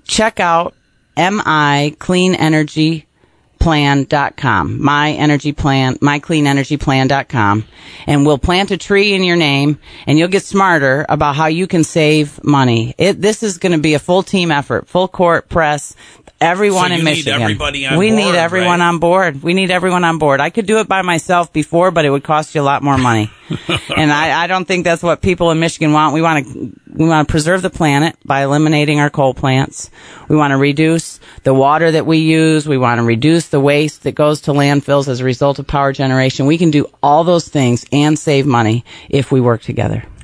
check out mycleanenergyplan.com, mycleanenergyplan.com, and we'll plant a tree in your name, and you'll get smarter about how you can save money. This is going to be a full team effort, full court press. Everyone in Michigan. Need everybody on we board, need everyone right? on board. We need everyone on board. I could do it by myself before, but it would cost you a lot more money. And I don't think that's what people in Michigan want. We want to preserve the planet by eliminating our coal plants. We want to reduce the water that we use. We want to reduce the waste that goes to landfills as a result of power generation. We can do all those things and save money if we work together.